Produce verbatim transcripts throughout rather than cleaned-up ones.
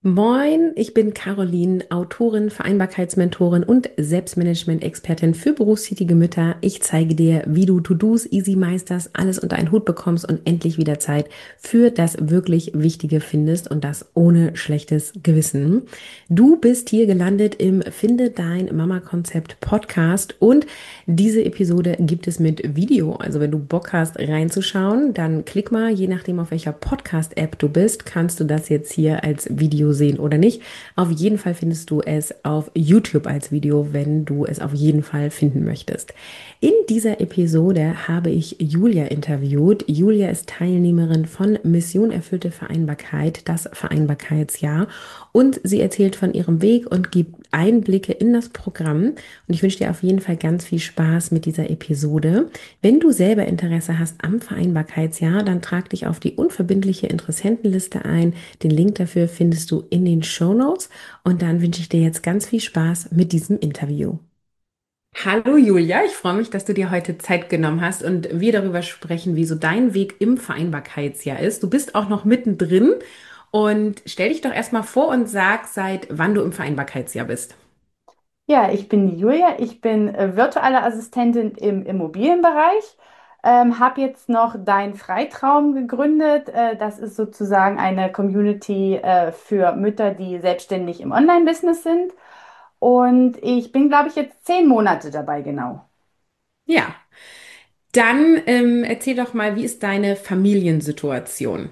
Moin, ich bin Caroline, Autorin, Vereinbarkeitsmentorin und Selbstmanagement-Expertin für berufstätige Mütter. Ich zeige dir, wie du To-Dos easy meisterst, alles unter einen Hut bekommst und endlich wieder Zeit für das wirklich Wichtige findest und das ohne schlechtes Gewissen. Du bist hier gelandet im Finde dein Mama-Konzept Podcast und diese Episode gibt es mit Video. Also wenn du Bock hast reinzuschauen, dann klick mal, je nachdem auf welcher Podcast-App du bist, kannst du das jetzt hier als Video sehen oder nicht. Auf jeden Fall findest du es auf YouTube als Video, wenn du es auf jeden Fall finden möchtest. In dieser Episode habe ich Julia interviewt. Julia ist Teilnehmerin von Mission Erfüllte Vereinbarkeit, das Vereinbarkeitsjahr. Und sie erzählt von ihrem Weg und gibt Einblicke in das Programm. Und ich wünsche dir auf jeden Fall ganz viel Spaß mit dieser Episode. Wenn du selber Interesse hast am Vereinbarkeitsjahr, dann trag dich auf die unverbindliche Interessentenliste ein. Den Link dafür findest du in den Shownotes. Und dann wünsche ich dir jetzt ganz viel Spaß mit diesem Interview. Hallo Julia, ich freue mich, dass du dir heute Zeit genommen hast und wir darüber sprechen, wie so dein Weg im Vereinbarkeitsjahr ist. Du bist auch noch mittendrin und stell dich doch erstmal vor und sag, seit wann du im Vereinbarkeitsjahr bist. Ja, ich bin die Julia. Ich bin äh, virtuelle Assistentin im Immobilienbereich. Ähm, habe jetzt noch Dein Freitraum gegründet. Äh, das ist sozusagen eine Community äh, für Mütter, die selbstständig im Online-Business sind. Und ich bin, glaube ich, jetzt zehn Monate dabei, genau. Ja, dann ähm, erzähl doch mal, wie ist deine Familiensituation?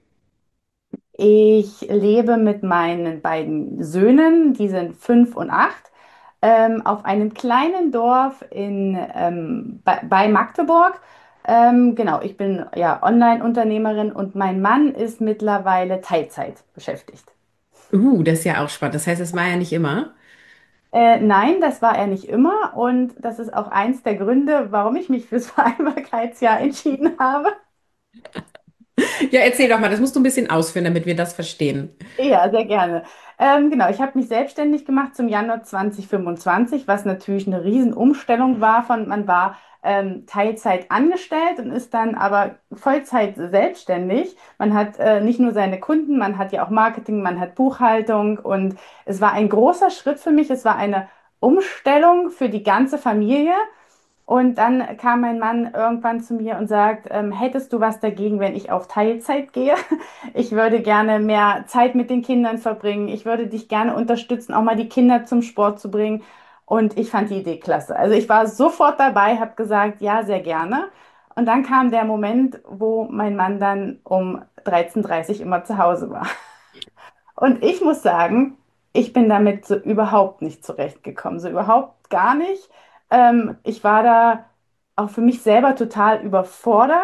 Ich lebe mit meinen beiden Söhnen, die sind fünf und acht, ähm, auf einem kleinen Dorf in, ähm, bei, bei Magdeburg. Ähm, genau, ich bin ja Online-Unternehmerin und mein Mann ist mittlerweile Teilzeit beschäftigt. Uh, das ist ja auch spannend. Das heißt, es war ja nicht immer. Äh, nein, das war er nicht immer und das ist auch eins der Gründe, warum ich mich fürs Vereinbarkeitsjahr entschieden habe. Ja, erzähl doch mal, das musst du ein bisschen ausführen, damit wir das verstehen. Ja, sehr gerne. Ähm, genau, ich habe mich selbstständig gemacht zum Januar zwanzig fünfundzwanzig, was natürlich eine Riesenumstellung war von, man war ähm, Teilzeit angestellt und ist dann aber Vollzeit selbstständig. Man hat äh, nicht nur seine Kunden, man hat ja auch Marketing, man hat Buchhaltung und es war ein großer Schritt für mich. Es war eine Umstellung für die ganze Familie. Und dann kam mein Mann irgendwann zu mir und sagt, ähm, hättest du was dagegen, wenn ich auf Teilzeit gehe? Ich würde gerne mehr Zeit mit den Kindern verbringen. Ich würde dich gerne unterstützen, auch mal die Kinder zum Sport zu bringen. Und ich fand die Idee klasse. Also ich war sofort dabei, habe gesagt, ja, sehr gerne. Und dann kam der Moment, wo mein Mann dann um dreizehn Uhr dreißig immer zu Hause war. Und ich muss sagen, ich bin damit so überhaupt nicht zurechtgekommen, so überhaupt gar nicht. Ähm, ich war da auch für mich selber total überfordert,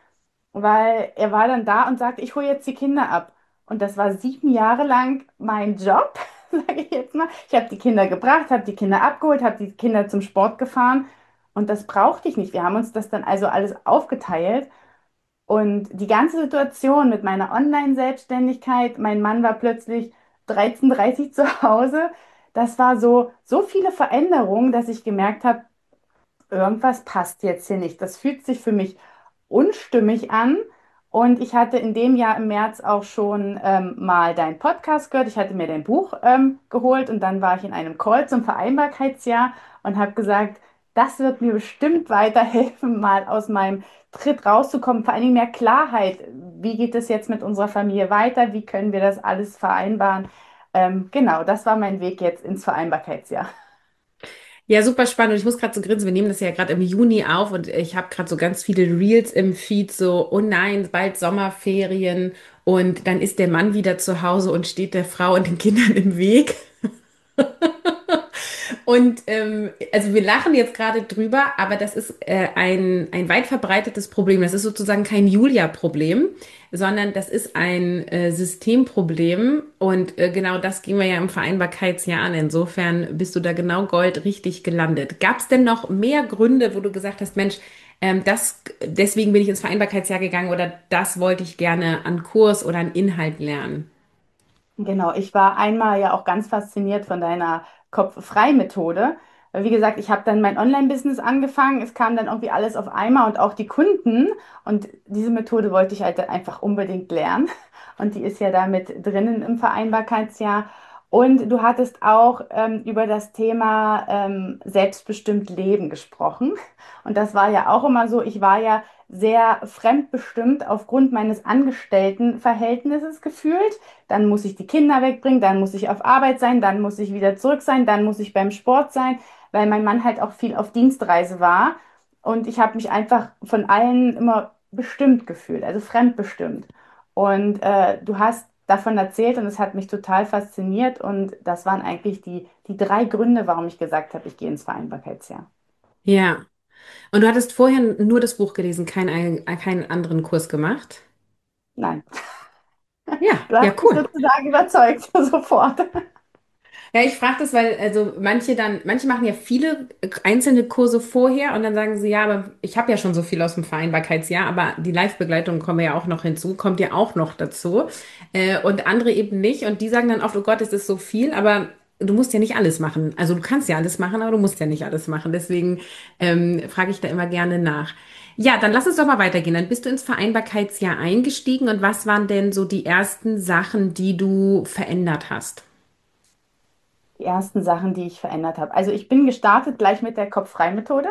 weil er war dann da und sagte, ich hole jetzt die Kinder ab. Und das war sieben Jahre lang mein Job, sage ich jetzt mal. Ich habe die Kinder gebracht, habe die Kinder abgeholt, habe die Kinder zum Sport gefahren und das brauchte ich nicht. Wir haben uns das dann also alles aufgeteilt. Und die ganze Situation mit meiner Online-Selbstständigkeit, mein Mann war plötzlich dreizehn Uhr dreißig zu Hause. Das war so, so viele Veränderungen, dass ich gemerkt habe, irgendwas passt jetzt hier nicht. Das fühlt sich für mich unstimmig an. Und ich hatte in dem Jahr im März auch schon ähm, mal deinen Podcast gehört. Ich hatte mir dein Buch ähm, geholt und dann war ich in einem Call zum Vereinbarkeitsjahr und habe gesagt, das wird mir bestimmt weiterhelfen, mal aus meinem Tritt rauszukommen. Vor allen Dingen mehr Klarheit. Wie geht es jetzt mit unserer Familie weiter? Wie können wir das alles vereinbaren? Ähm, genau, das war mein Weg jetzt ins Vereinbarkeitsjahr. Ja, super spannend. Und ich muss gerade so grinsen. Wir nehmen das ja gerade im Juni auf und ich habe gerade so ganz viele Reels im Feed, so, oh nein, bald Sommerferien und dann ist der Mann wieder zu Hause und steht der Frau und den Kindern im Weg. Und ähm, also wir lachen jetzt gerade drüber, aber das ist äh, ein, ein weit verbreitetes Problem. Das ist sozusagen kein Julia-Problem, sondern das ist ein äh, Systemproblem. Und äh, genau das gehen wir ja im Vereinbarkeitsjahr an. Insofern bist du da genau Gold richtig gelandet. Gab es denn noch mehr Gründe, wo du gesagt hast, Mensch, ähm, das, deswegen bin ich ins Vereinbarkeitsjahr gegangen oder das wollte ich gerne an Kurs oder an Inhalt lernen? Genau, ich war einmal ja auch ganz fasziniert von deiner Kopf-frei-Methode. Weil wie gesagt, ich habe dann mein Online-Business angefangen, es kam dann irgendwie alles auf einmal und auch die Kunden. Und diese Methode wollte ich halt einfach unbedingt lernen. Und die ist ja da mit drinnen im Vereinbarkeitsjahr. Und du hattest auch ähm, über das Thema ähm, selbstbestimmt Leben gesprochen. Und das war ja auch immer so, ich war ja sehr fremdbestimmt aufgrund meines Angestelltenverhältnisses gefühlt. Dann muss ich die Kinder wegbringen, dann muss ich auf Arbeit sein, dann muss ich wieder zurück sein, dann muss ich beim Sport sein, weil mein Mann halt auch viel auf Dienstreise war. Und ich habe mich einfach von allen immer bestimmt gefühlt, also fremdbestimmt. Und äh, du hast davon erzählt und es hat mich total fasziniert. Und das waren eigentlich die, die drei Gründe, warum ich gesagt habe, ich gehe ins Vereinbarkeitsjahr. Ja. Und du hattest vorher nur das Buch gelesen, keinen, keinen anderen Kurs gemacht? Nein, Ja, du ja, hast mich cool. sozusagen überzeugt, sofort. Ja, ich frage das, weil also manche dann, manche machen ja viele einzelne Kurse vorher und dann sagen sie, ja, aber ich habe ja schon so viel aus dem Vereinbarkeitsjahr, aber die Live-Begleitung kommen ja auch noch hinzu, kommt ja auch noch dazu. Äh, und andere eben nicht. Und die sagen dann oft, oh Gott, es ist so viel, aber du musst ja nicht alles machen. Also du kannst ja alles machen, aber du musst ja nicht alles machen. Deswegen ähm, frage ich da immer gerne nach. Ja, dann lass uns doch mal weitergehen. Dann bist du ins Vereinbarkeitsjahr eingestiegen und was waren denn so die ersten Sachen, die du verändert hast? Die ersten Sachen, die ich verändert habe. Also ich bin gestartet gleich mit der Kopf-frei-Methode.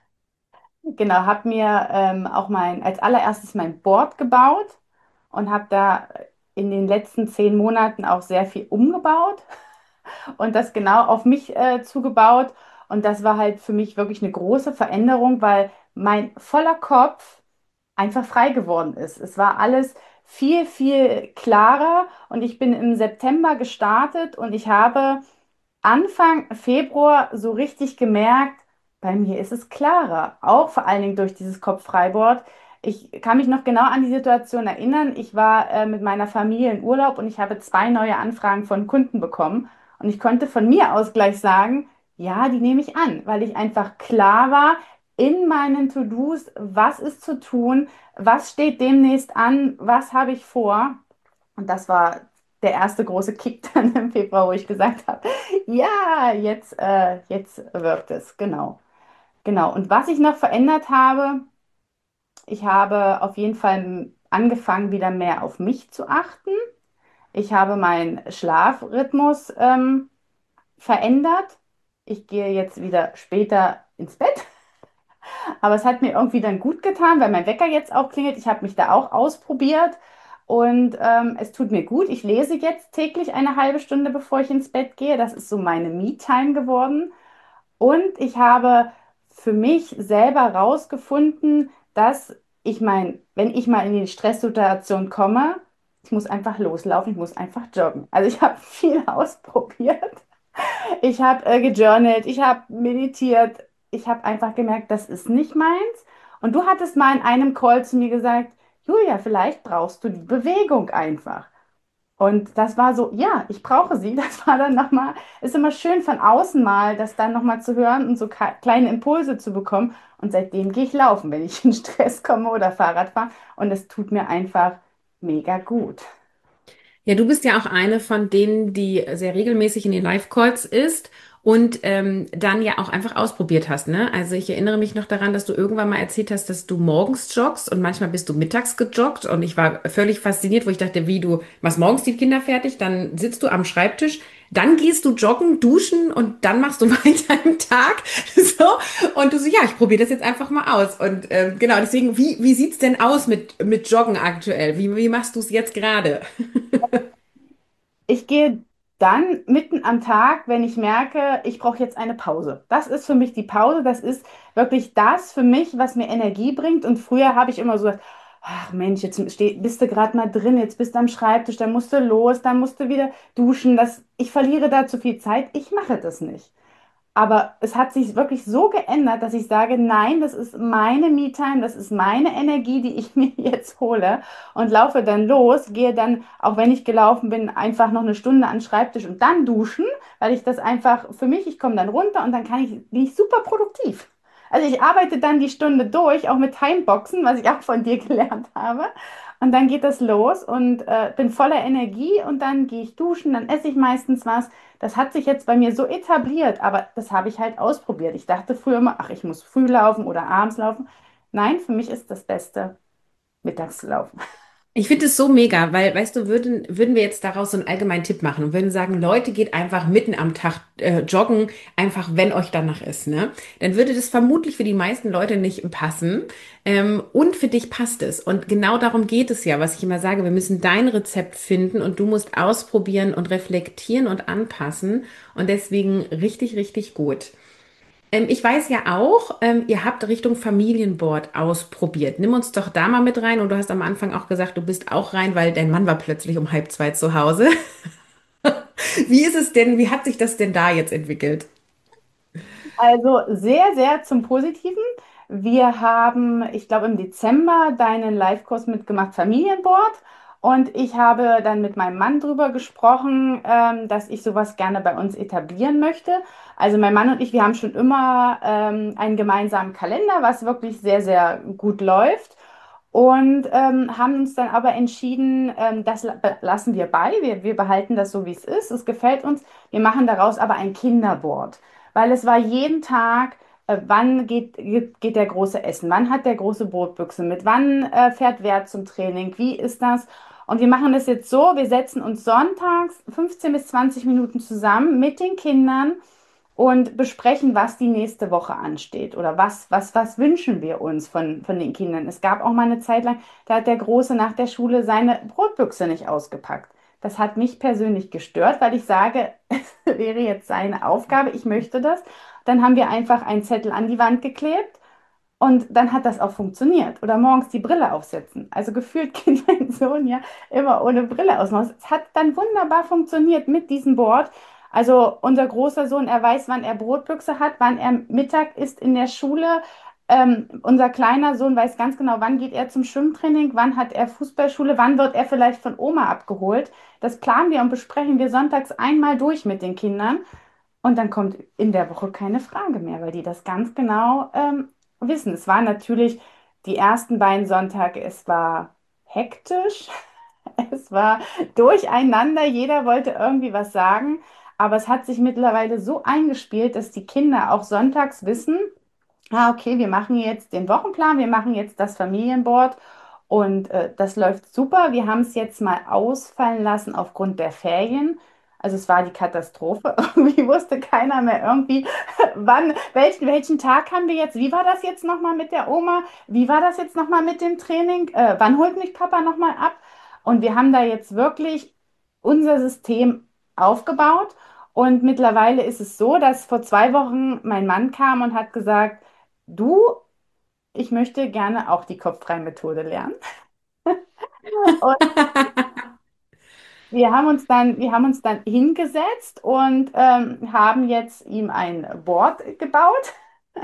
Genau, habe mir ähm, auch mein, als allererstes mein Board gebaut und habe da in den letzten zehn Monaten auch sehr viel umgebaut und das genau auf mich äh, zugebaut. Und das war halt für mich wirklich eine große Veränderung, weil mein voller Kopf einfach frei geworden ist. Es war alles viel, viel klarer und ich bin im September gestartet und ich habe Anfang Februar so richtig gemerkt, bei mir ist es klarer, auch vor allen Dingen durch dieses Kopf-Freiboard. Ich kann mich noch genau an die Situation erinnern. Ich war äh, mit meiner Familie in Urlaub und ich habe zwei neue Anfragen von Kunden bekommen. Und ich konnte von mir aus gleich sagen, ja, die nehme ich an, weil ich einfach klar war in meinen To-Dos, was ist zu tun, was steht demnächst an, was habe ich vor. Und das war der erste große Kick dann im Februar, wo ich gesagt habe, ja, jetzt, äh, jetzt wirkt es, genau. Genau. Und was ich noch verändert habe, ich habe auf jeden Fall angefangen, wieder mehr auf mich zu achten. Ich habe meinen Schlafrhythmus ähm, verändert. Ich gehe jetzt wieder später ins Bett, aber es hat mir irgendwie dann gut getan, weil mein Wecker jetzt auch klingelt. Ich habe mich da auch ausprobiert und ähm, es tut mir gut. Ich lese jetzt täglich eine halbe Stunde, bevor ich ins Bett gehe. Das ist so meine Me-Time geworden. Und ich habe für mich selber rausgefunden, dass ich mein, wenn ich mal in die Stresssituation komme, ich muss einfach loslaufen, ich muss einfach joggen. Also ich habe viel ausprobiert. Ich habe äh, gejournalt, ich habe meditiert. Ich habe einfach gemerkt, das ist nicht meins. Und du hattest mal in einem Call zu mir gesagt, Julia, vielleicht brauchst du die Bewegung einfach. Und das war so, ja, ich brauche sie. Das war dann nochmal, ist immer schön von außen mal, das dann nochmal zu hören und so ka- kleine Impulse zu bekommen. Und seitdem gehe ich laufen, wenn ich in Stress komme oder Fahrrad fahre. Und es tut mir einfach mega gut. Ja, du bist ja auch eine von denen, die sehr regelmäßig in den Live-Calls ist und ähm, dann ja auch einfach ausprobiert hast, ne? Also ich erinnere mich noch daran, dass du irgendwann mal erzählt hast, dass du morgens joggst und manchmal bist du mittags gejoggt und ich war völlig fasziniert, wo ich dachte, wie du machst morgens die Kinder fertig, dann sitzt du am Schreibtisch, dann gehst du joggen, duschen und dann machst du weiter im Tag, so und du so, ja, ich probiere das jetzt einfach mal aus und ähm, genau, deswegen, wie wie sieht's denn aus mit mit Joggen aktuell? Wie wie machst du es jetzt gerade? Ich gehe dann mitten am Tag, wenn ich merke, ich brauche jetzt eine Pause. Das ist für mich die Pause. Das ist wirklich das für mich, was mir Energie bringt. Und früher habe ich immer so, ach Mensch, jetzt steh, bist du gerade mal drin, jetzt bist du am Schreibtisch, dann musst du los, dann musst du wieder duschen. Das, ich verliere da zu viel Zeit. Ich mache das nicht. Aber es hat sich wirklich so geändert, dass ich sage, nein, das ist meine Me-Time, das ist meine Energie, die ich mir jetzt hole und laufe dann los, gehe dann, auch wenn ich gelaufen bin, einfach noch eine Stunde an den Schreibtisch und dann duschen, weil ich das einfach für mich, ich komme dann runter und dann kann ich, bin ich super produktiv. Also ich arbeite dann die Stunde durch, auch mit Timeboxen, was ich auch von dir gelernt habe. Und dann geht das los und äh, bin voller Energie und dann gehe ich duschen, dann esse ich meistens was. Das hat sich jetzt bei mir so etabliert, aber das habe ich halt ausprobiert. Ich dachte früher immer, ach, ich muss früh laufen oder abends laufen. Nein, für mich ist das Beste, mittags zu laufen. Ich finde es so mega, weil, weißt du, würden, würden wir jetzt daraus so einen allgemeinen Tipp machen und würden sagen, Leute, geht einfach mitten am Tag äh, joggen, einfach wenn euch danach ist, ne? Dann würde das vermutlich für die meisten Leute nicht passen. Ähm, und für dich passt es. Und genau darum geht es ja, was ich immer sage, wir müssen dein Rezept finden und du musst ausprobieren und reflektieren und anpassen. Und deswegen richtig, richtig gut. Ähm, ich weiß ja auch, ähm, ihr habt Richtung Familienboard ausprobiert. Nimm uns doch da mal mit rein. Und du hast am Anfang auch gesagt, du bist auch rein, weil dein Mann war plötzlich um halb zwei zu Hause. Wie ist es denn, wie hat sich das denn da jetzt entwickelt? Also sehr, sehr zum Positiven. Wir haben, ich glaube, im Dezember deinen Live-Kurs mitgemacht, Familienboard. Und ich habe dann mit meinem Mann drüber gesprochen, ähm, dass ich sowas gerne bei uns etablieren möchte. Also mein Mann und ich, wir haben schon immer ähm, einen gemeinsamen Kalender, was wirklich sehr, sehr gut läuft. Und ähm, haben uns dann aber entschieden, ähm, das la- lassen wir bei. Wir, wir behalten das so, wie es ist. Es gefällt uns. Wir machen daraus aber ein Kinderboard, weil es war jeden Tag, äh, wann geht, geht, geht der Große essen, wann hat der Große Brotbüchse mit, wann äh, fährt wer zum Training, wie ist das? Und wir machen das jetzt so, wir setzen uns sonntags fünfzehn bis zwanzig Minuten zusammen mit den Kindern und besprechen, was die nächste Woche ansteht oder was, was, was wünschen wir uns von, von den Kindern. Es gab auch mal eine Zeit lang, da hat der Große nach der Schule seine Brotbüchse nicht ausgepackt. Das hat mich persönlich gestört, weil ich sage, es wäre jetzt seine Aufgabe, ich möchte das. Dann haben wir einfach einen Zettel an die Wand geklebt und dann hat das auch funktioniert. Oder morgens die Brille aufsetzen. Also gefühlt geht mein Sohn ja immer ohne Brille aus dem Haus. Es hat dann wunderbar funktioniert mit diesem Board. Also unser großer Sohn, er weiß, wann er Brotbüchse hat, wann er Mittag ist in der Schule. Ähm, unser kleiner Sohn weiß ganz genau, wann geht er zum Schwimmtraining, wann hat er Fußballschule, wann wird er vielleicht von Oma abgeholt. Das planen wir und besprechen wir sonntags einmal durch mit den Kindern. Und dann kommt in der Woche keine Frage mehr, weil die das ganz genau ähm, wissen. Es war natürlich die ersten beiden Sonntage, es war hektisch, es war durcheinander, jeder wollte irgendwie was sagen, aber es hat sich mittlerweile so eingespielt, dass die Kinder auch sonntags wissen, ah, okay, wir machen jetzt den Wochenplan, wir machen jetzt das Familienboard und äh, das läuft super. Wir haben es jetzt mal ausfallen lassen aufgrund der Ferien. Also es war die Katastrophe. Irgendwie wusste keiner mehr irgendwie, wann, welchen, welchen Tag haben wir jetzt? Wie war das jetzt nochmal mit der Oma? Wie war das jetzt nochmal mit dem Training? Äh, wann holt mich Papa nochmal ab? Und wir haben da jetzt wirklich unser System aufgebaut. Und mittlerweile ist es so, dass vor zwei Wochen mein Mann kam und hat gesagt, du, ich möchte gerne auch die Kopffrei-Methode lernen. Und wir haben uns dann, wir haben uns dann hingesetzt und ähm, haben jetzt ihm ein Board gebaut.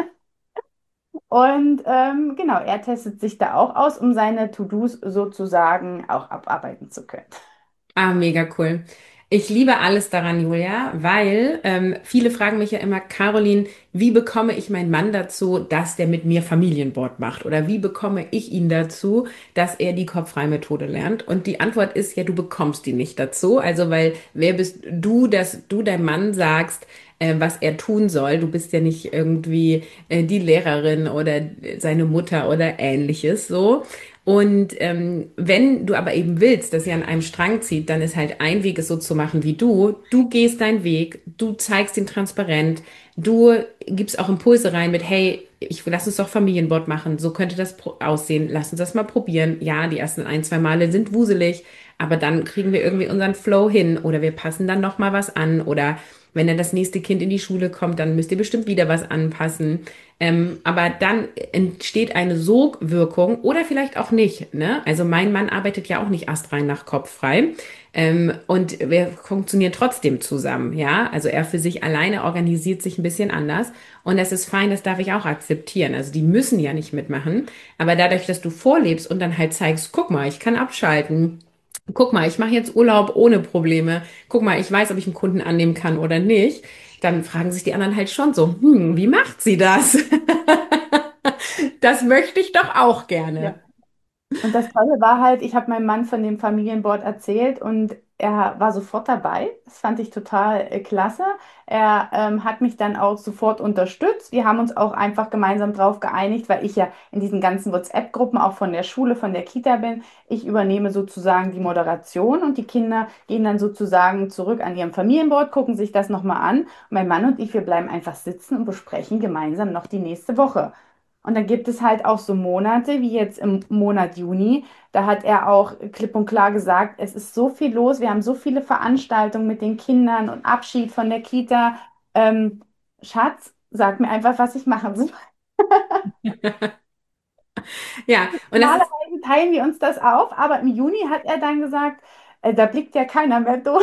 Und ähm, genau, er testet sich da auch aus, um seine To-Dos sozusagen auch abarbeiten zu können. Ah, mega cool. Ich liebe alles daran, Julia, weil ähm, viele fragen mich ja immer, Caroline, wie bekomme ich meinen Mann dazu, dass der mit mir Familienboard macht? Oder wie bekomme ich ihn dazu, dass er die Kopffrei-Methode lernt? Und die Antwort ist ja, du bekommst ihn nicht dazu. Also, weil wer bist du, dass du deinem Mann sagst, äh, was er tun soll? Du bist ja nicht irgendwie äh, die Lehrerin oder seine Mutter oder ähnliches so. Und ähm, wenn du aber eben willst, dass ihr an einem Strang zieht, dann ist halt ein Weg, es so zu machen wie du. Du gehst deinen Weg, du zeigst ihn transparent, du gibst auch Impulse rein mit, hey, ich lass uns doch Familienboard machen, so könnte das pro- aussehen, lass uns das mal probieren. Ja, die ersten ein, zwei Male sind wuselig, aber dann kriegen wir irgendwie unseren Flow hin oder wir passen dann noch mal was an oder wenn dann das nächste Kind in die Schule kommt, dann müsst ihr bestimmt wieder was anpassen. Ähm, aber dann entsteht eine Sogwirkung oder vielleicht auch nicht. Ne? Also mein Mann arbeitet ja auch nicht astrein nach Kopf frei. Ähm, und wir funktionieren trotzdem zusammen. Ja, also er für sich alleine organisiert sich ein bisschen anders. Und das ist fein, das darf ich auch akzeptieren. Also die müssen ja nicht mitmachen. Aber dadurch, dass du vorlebst und dann halt zeigst, guck mal, ich kann abschalten. Guck mal, ich mache jetzt Urlaub ohne Probleme. Guck mal, ich weiß, ob ich einen Kunden annehmen kann oder nicht. Dann fragen sich die anderen halt schon so, hm, wie macht sie das? Das möchte ich doch auch Ja. gerne. Und das Tolle war halt, ich habe meinem Mann von dem Familienboard erzählt und er war sofort dabei. Das fand ich total äh, klasse. Er ähm, hat mich dann auch sofort unterstützt. Wir haben uns auch einfach gemeinsam darauf geeinigt, weil ich ja in diesen ganzen WhatsApp-Gruppen auch von der Schule, von der Kita bin. Ich übernehme sozusagen die Moderation und die Kinder gehen dann sozusagen zurück an ihrem Familienboard, gucken sich das nochmal an. Und mein Mann und ich, wir bleiben einfach sitzen und besprechen gemeinsam noch die nächste Woche. Und dann gibt es halt auch so Monate, wie jetzt im Monat Juni. Da hat er auch klipp und klar gesagt, es ist so viel los, wir haben so viele Veranstaltungen mit den Kindern und Abschied von der Kita. Ähm, Schatz, sag mir einfach, was ich machen soll. Ja, und das ist, Normalerweise teilen wir uns das auf, aber im Juni hat er dann gesagt, äh, da blickt ja keiner mehr durch.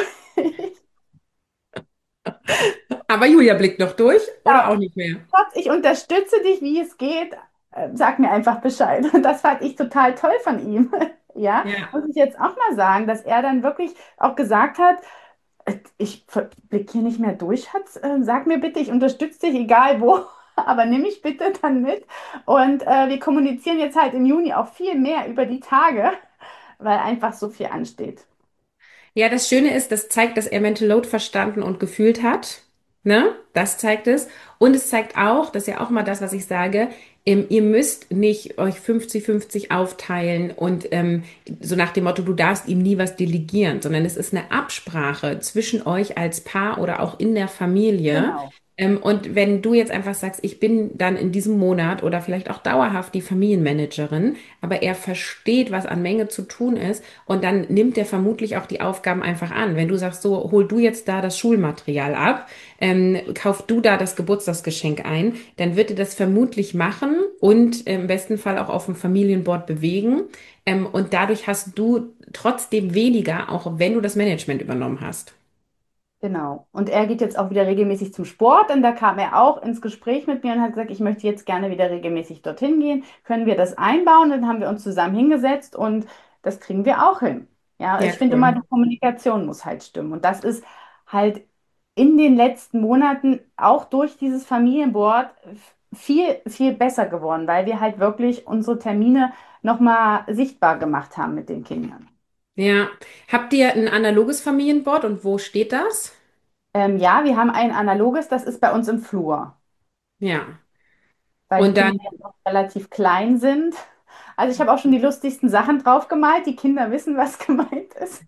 aber Julia blickt noch durch oder Ja, auch nicht mehr? Schatz, ich unterstütze dich, wie es geht. Äh, Sag mir einfach Bescheid. Und das fand ich total toll von ihm. Ja, Ja. muss ich jetzt auch mal sagen, dass er dann wirklich auch gesagt hat, äh, ich blicke hier nicht mehr durch, Schatz. Äh, Sag mir bitte, ich unterstütze dich, egal wo. Aber nimm mich bitte dann mit. Und äh, wir kommunizieren jetzt halt im Juni auch viel mehr über die Tage, weil einfach so viel ansteht. Ja, das Schöne ist, das zeigt, dass er Mental Load verstanden und gefühlt hat. Ne? Das zeigt es. Und es zeigt auch, das ist ja auch mal das, was ich sage, ähm, ihr müsst nicht euch fünfzig fünfzig aufteilen und ähm, so nach dem Motto, du darfst ihm nie was delegieren, sondern es ist eine Absprache zwischen euch als Paar oder auch in der Familie. Genau. Ähm, und wenn du jetzt einfach sagst, ich bin dann in diesem Monat oder vielleicht auch dauerhaft die Familienmanagerin, aber er versteht, was an Menge zu tun ist, und dann nimmt er vermutlich auch die Aufgaben einfach an. Wenn du sagst, so, hol du jetzt da das Schulmaterial ab, ähm, kauf du da das Geburtstagsgeschenk ein, dann wird er das vermutlich machen und im besten Fall auch auf dem Familienboard bewegen. Ähm, und dadurch hast du trotzdem weniger, auch wenn du das Management übernommen hast. Genau. Und er geht jetzt auch wieder regelmäßig zum Sport, und da kam er auch ins Gespräch mit mir und hat gesagt, ich möchte jetzt gerne wieder regelmäßig dorthin gehen. Können wir das einbauen? Dann haben wir uns zusammen hingesetzt und das kriegen wir auch hin. Ja, Ja, ich finde immer, cool. die Kommunikation muss halt stimmen. Und das ist halt in den letzten Monaten auch durch dieses Familienboard viel, viel besser geworden, weil wir halt wirklich unsere Termine nochmal sichtbar gemacht haben mit den Kindern. Ja. Habt ihr ein analoges Familienboard und wo steht das? Ähm, ja, wir haben ein analoges, das ist bei uns im Flur, Ja. weil die Und Kinder dann, ja noch relativ klein sind. Also ich habe auch schon die lustigsten Sachen drauf gemalt. Die Kinder wissen, was gemeint ist.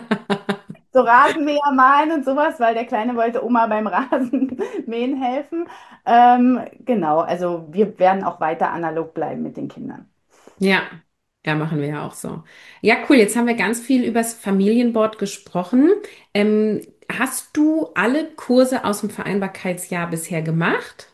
So Rasenmäher malen und sowas, weil der Kleine wollte Oma beim Rasenmähen helfen. Ähm, genau, also wir werden auch weiter analog bleiben mit den Kindern. ja, ja, machen wir ja auch so. Ja, cool. Jetzt haben wir ganz viel übers Familienboard gesprochen. Ähm, hast du alle Kurse aus dem Vereinbarkeitsjahr bisher gemacht?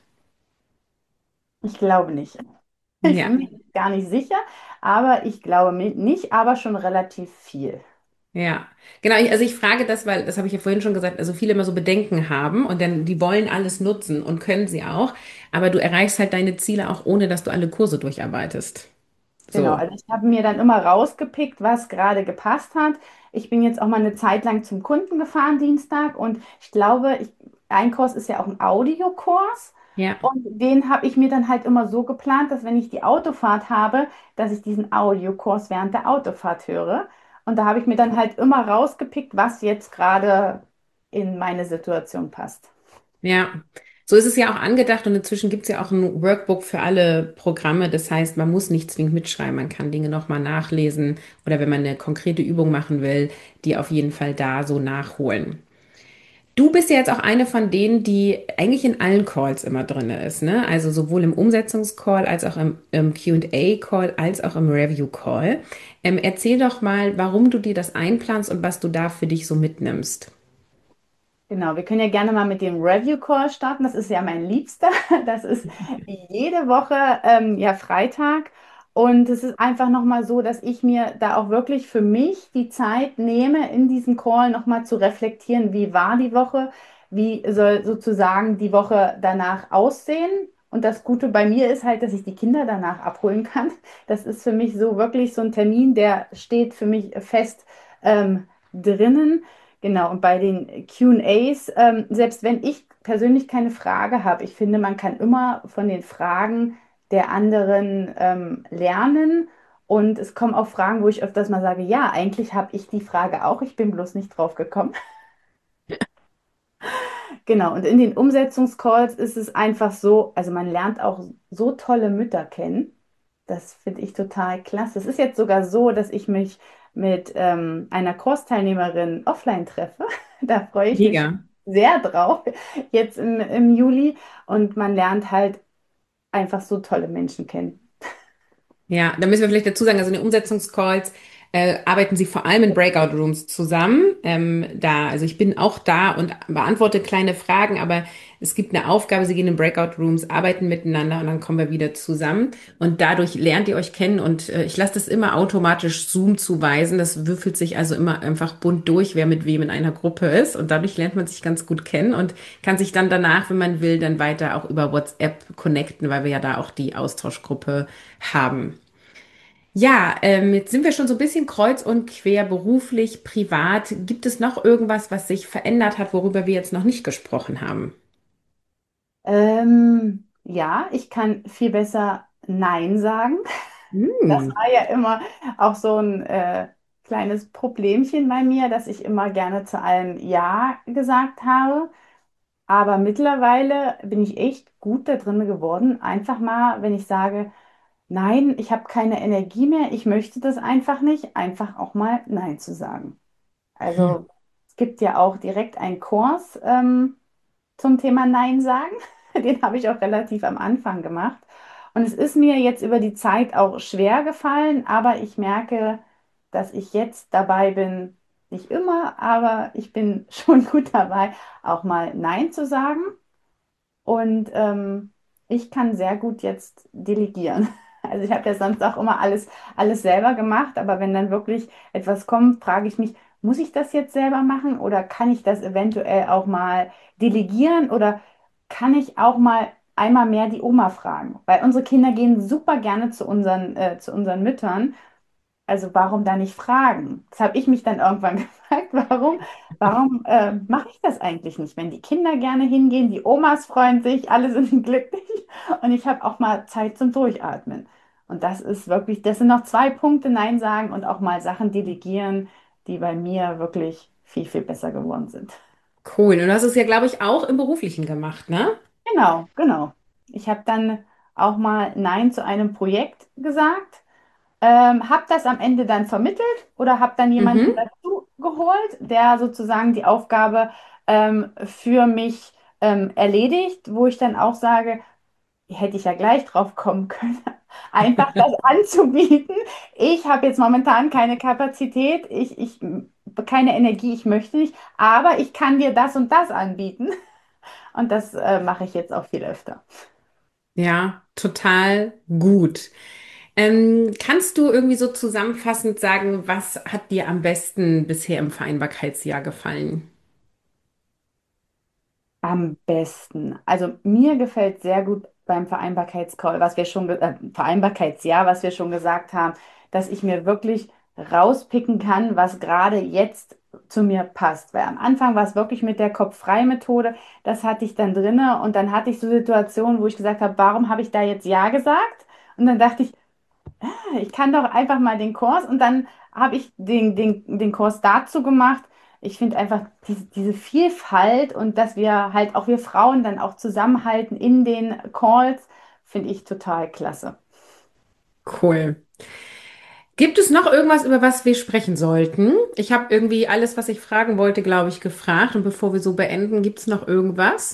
Ich glaube nicht. Ich Ja, bin mir gar nicht sicher, aber ich glaube mi- nicht, aber schon relativ viel. ja. Genau, ich, also ich frage das, weil, das habe ich ja vorhin schon gesagt, also viele immer so Bedenken haben und dann, die wollen alles nutzen und können sie auch, aber du erreichst halt deine Ziele auch, ohne dass du alle Kurse durcharbeitest. Genau, So. also ich habe mir dann immer rausgepickt, was gerade gepasst hat. Ich bin jetzt auch mal eine Zeit lang zum Kunden gefahren, Dienstag, und ich glaube, ich, ein Kurs ist ja auch ein Audiokurs. Ja. Und den habe ich mir dann halt immer so geplant, dass wenn ich die Autofahrt habe, dass ich diesen Audiokurs während der Autofahrt höre. Und da habe ich mir dann halt immer rausgepickt, was jetzt gerade in meine Situation passt. Ja, so ist es ja auch angedacht und inzwischen gibt es ja auch ein Workbook für alle Programme. Das heißt, man muss nicht zwingend mitschreiben, man kann Dinge nochmal nachlesen oder wenn man eine konkrete Übung machen will, die auf jeden Fall da so nachholen. Du bist ja jetzt auch eine von denen, die eigentlich in allen Calls immer drin ist, ne? Also sowohl im Umsetzungscall als auch im, im Q und A-Call als auch im Review-Call. Ähm, erzähl doch mal, warum du dir das einplanst und was du da für dich so mitnimmst. Genau, wir können ja gerne mal mit dem Review Call starten. Das ist ja mein Liebster. Das ist jede Woche ähm, ja Freitag. Und es ist einfach nochmal so, dass ich mir da auch wirklich für mich die Zeit nehme, in diesem Call nochmal zu reflektieren, wie war die Woche, wie soll sozusagen die Woche danach aussehen. Und das Gute bei mir ist halt, dass ich die Kinder danach abholen kann. Das ist für mich so wirklich so ein Termin, der steht für mich fest ähm, drinnen. Genau, und bei den Q und A's, ähm, selbst wenn ich persönlich keine Frage habe, ich finde, man kann immer von den Fragen der anderen ähm, lernen Und es kommen auch Fragen, wo ich öfters mal sage, ja, eigentlich habe ich die Frage auch, ich bin bloß nicht drauf gekommen. Genau, und in den Umsetzungscalls ist es einfach so, also man lernt auch so tolle Mütter kennen. Das finde ich total klasse. Es ist jetzt sogar so, dass ich mich mit ähm, einer Kursteilnehmerin offline treffe. Da freue ich mich Mega. sehr drauf, jetzt im, im Juli. Und man lernt halt einfach so tolle Menschen kennen. Ja, da müssen wir vielleicht dazu sagen, also in den Umsetzungscalls äh, arbeiten Sie vor allem in Breakout Rooms zusammen. Ähm, da, also ich bin auch da und beantworte kleine Fragen, aber es gibt eine Aufgabe, Sie gehen in Breakout Rooms, arbeiten miteinander und dann kommen wir wieder zusammen. Und dadurch lernt ihr euch kennen und äh, ich lasse das immer automatisch Zoom zuweisen. Das würfelt sich also immer einfach bunt durch, wer mit wem in einer Gruppe ist. Und dadurch lernt man sich ganz gut kennen und kann sich dann danach, wenn man will, dann weiter auch über WhatsApp connecten, weil wir ja da auch die Austauschgruppe haben. Ja, ähm, jetzt sind wir schon so ein bisschen kreuz und quer, beruflich, privat. Gibt es noch irgendwas, was sich verändert hat, worüber wir jetzt noch nicht gesprochen haben? Ähm, ja, ich kann viel besser Nein sagen. Das Hm. war ja immer auch so ein äh, kleines Problemchen bei mir, dass ich immer gerne zu allem Ja gesagt habe. Aber mittlerweile bin ich echt gut da drin geworden, einfach mal, wenn ich sage, nein, ich habe keine Energie mehr, ich möchte das einfach nicht, einfach auch mal Nein zu sagen. Also es gibt ja auch direkt einen Kurs ähm, zum Thema Nein sagen. Den habe ich auch relativ am Anfang gemacht. Und es ist mir jetzt über die Zeit auch schwer gefallen, aber ich merke, dass ich jetzt dabei bin, nicht immer, aber ich bin schon gut dabei, auch mal Nein zu sagen. Und ähm, ich kann sehr gut jetzt delegieren. Also ich habe ja sonst auch immer alles, alles selber gemacht, aber wenn dann wirklich etwas kommt, frage ich mich, muss ich das jetzt selber machen oder kann ich das eventuell auch mal delegieren oder kann ich auch mal einmal mehr die Oma fragen? Weil unsere Kinder gehen super gerne zu unseren, äh, zu unseren Müttern, also warum da nicht fragen? Das habe ich mich dann irgendwann gefragt, warum, warum äh, mache ich das eigentlich nicht? Wenn die Kinder gerne hingehen, die Omas freuen sich, alle sind glücklich und ich habe auch mal Zeit zum Durchatmen. Und das ist wirklich, das sind noch zwei Punkte, Nein sagen und auch mal Sachen delegieren, die bei mir wirklich viel, viel besser geworden sind. Cool. Und du hast es ja, glaube ich, auch im Beruflichen gemacht, ne? Genau, genau. Ich habe dann auch mal Nein zu einem Projekt gesagt. Ähm, habe das am Ende dann vermittelt oder habe dann jemanden Mhm. dazu geholt, der sozusagen die Aufgabe ähm, für mich ähm, erledigt, wo ich dann auch sage, hätte ich ja gleich drauf kommen können, einfach das anzubieten. Ich habe jetzt momentan keine Kapazität, ich, ich keine Energie, ich möchte nicht, aber ich kann dir das und das anbieten. Und das äh, mache ich jetzt auch viel öfter. Ja, total gut. Ähm, kannst du irgendwie so zusammenfassend sagen, was hat dir am besten bisher im Vereinbarkeitsjahr gefallen? Am besten. Also mir gefällt sehr gut beim Vereinbarkeitscall, was wir schon, ge- äh, Vereinbarkeitsjahr, was wir schon gesagt haben, dass ich mir wirklich rauspicken kann, was gerade jetzt zu mir passt. Weil am Anfang war es wirklich mit der Kopf-frei-Methode, das hatte ich dann drinne und dann hatte ich so Situationen, wo ich gesagt habe, warum habe ich da jetzt Ja gesagt? Und dann dachte ich, ich kann doch einfach mal den Kurs und dann habe ich den, den, den Kurs dazu gemacht. Ich finde einfach diese, diese Vielfalt und dass wir halt auch wir Frauen dann auch zusammenhalten in den Calls, finde ich total klasse. Cool. Gibt es noch irgendwas, über was wir sprechen sollten? Ich habe irgendwie alles, was ich fragen wollte, glaube ich, gefragt. Und bevor wir so beenden, gibt es noch irgendwas?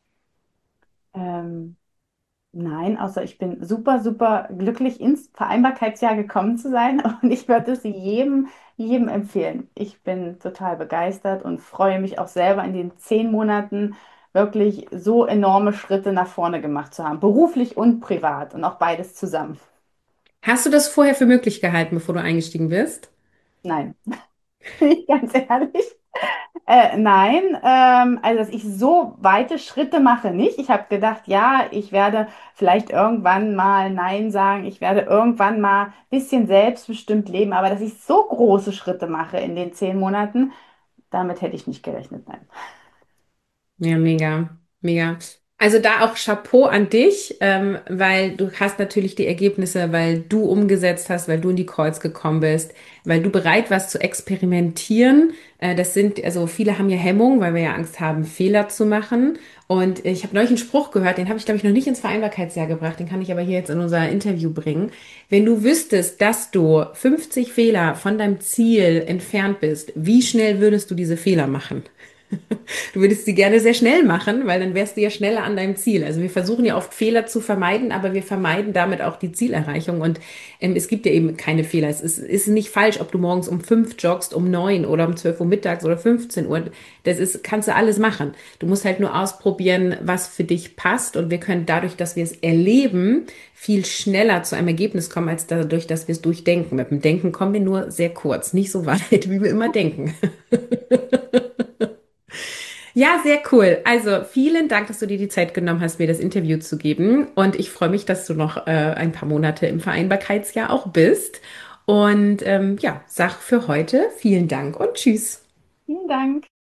Ähm, nein, außer ich bin super, super glücklich ins Vereinbarkeitsjahr gekommen zu sein und ich würde es jedem, jedem empfehlen. Ich bin total begeistert und freue mich auch selber in den zehn Monaten wirklich so enorme Schritte nach vorne gemacht zu haben, beruflich und privat und auch beides zusammen. Hast du das vorher für möglich gehalten, bevor du eingestiegen bist? Nein, bin ich ganz ehrlich. Äh, nein, ähm, also dass ich so weite Schritte mache, nicht. Ich habe gedacht, ja, ich werde vielleicht irgendwann mal Nein sagen, ich werde irgendwann mal ein bisschen selbstbestimmt leben, aber dass ich so große Schritte mache in den zehn Monaten, damit hätte ich nicht gerechnet, nein. Ja, mega, mega. Also da auch Chapeau an dich, ähm, weil du hast natürlich die Ergebnisse, weil du umgesetzt hast, weil du in die Calls gekommen bist, weil du bereit warst zu experimentieren. Äh, das sind, also viele haben ja Hemmung, weil wir ja Angst haben, Fehler zu machen. Und ich habe neulich einen Spruch gehört, den habe ich, glaube ich, noch nicht ins Vereinbarkeitsjahr gebracht, den kann ich aber hier jetzt in unser Interview bringen. Wenn du wüsstest, dass du fünfzig Fehler von deinem Ziel entfernt bist, wie schnell würdest du diese Fehler machen? Du würdest sie gerne sehr schnell machen, weil dann wärst du ja schneller an deinem Ziel. Also wir versuchen ja oft Fehler zu vermeiden, aber wir vermeiden damit auch die Zielerreichung. Und ähm, es gibt ja eben keine Fehler. Es ist, ist nicht falsch, ob du morgens um fünf joggst, um neun oder um zwölf Uhr mittags oder fünfzehn Uhr. Das ist, kannst du alles machen. Du musst halt nur ausprobieren, was für dich passt. Und wir können dadurch, dass wir es erleben, viel schneller zu einem Ergebnis kommen, als dadurch, dass wir es durchdenken. Mit dem Denken kommen wir nur sehr kurz, nicht so weit, wie wir immer denken. Ja, sehr cool. Also vielen Dank, dass du dir die Zeit genommen hast, mir das Interview zu geben. Und ich freue mich, dass du noch äh, ein paar Monate im Vereinbarkeitsjahr auch bist. Und ähm, ja, sag für heute vielen Dank und tschüss. Vielen Dank.